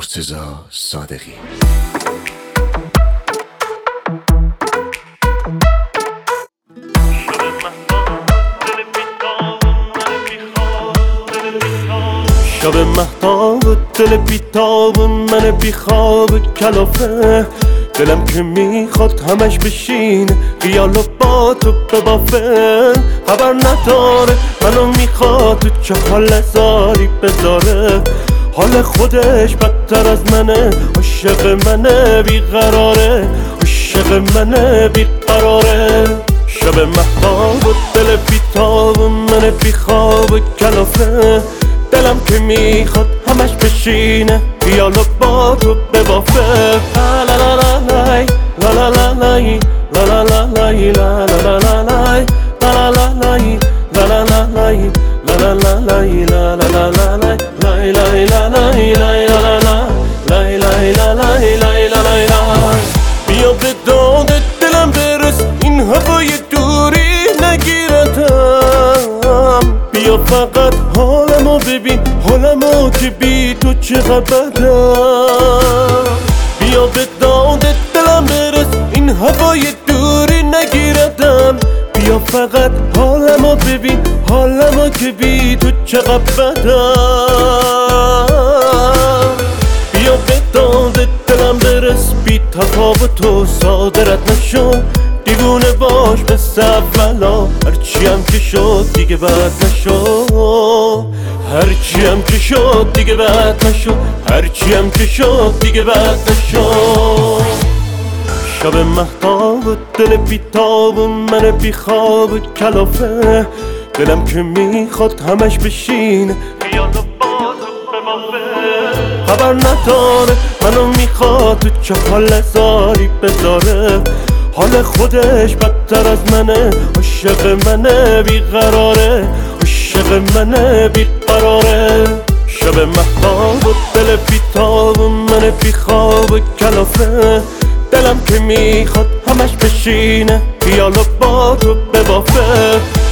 مرتضی صادقی. شب مهتاب دل بیتاب من بیخواب کلافه، دلم که میخواد همش بشین خیال و با تو ببافه. خبر نداره منو میخواد تو چه حال زاری بذاره، حال خودش بدتر از منه، عاشق منه بیقراره، عاشق منه بیقراره. شب مهتاب و دل بیتاب من بیخواب کلافه، دلم که میخواد همش بشینه خیال و با تو ببافه. لا لا لا لای لا لا لا لای لا لا لا لای لا لا لا لای لا لا لا لای لا لا لا لای لا لا لا لای لا لا لا لای لای لا لای لای لا لا لای لای لا لای لای لای لای. بیا به داد دلم برس این هوای دوری نگیردم، بیا فقط حالمو ببین حالمو که بی تو چقدر بدم. بیا به داد دلم برس این هوای دوری نگیردم، بیا فقط حالمو ببین حالمو که بی تو چقدر بدم. بیا به داد دلم برس بی تفاوت تو صادرت نشو، دیوونه باش مثل اولا، هرچی هم که شد دیگه بد نشو، هرچی هم که شد دیگه بد نشو، هرچی هم که شد دیگه بد نشو. شب مهتاب و دل بیتاب من بیخواب کلافه، دلم که میخواد همش بشین خیال و با تو ببافه. خبر نداره منو میخواد تو چه حال زاری بذاره، حال خودش بدتر از منه، عاشق منه بیقراره، عاشق منه بیقراره. شب مهتاب و دل بیتاب من بیخواب کلافه، دلم که میخواد همش بشینه خیال و با تو ببافه.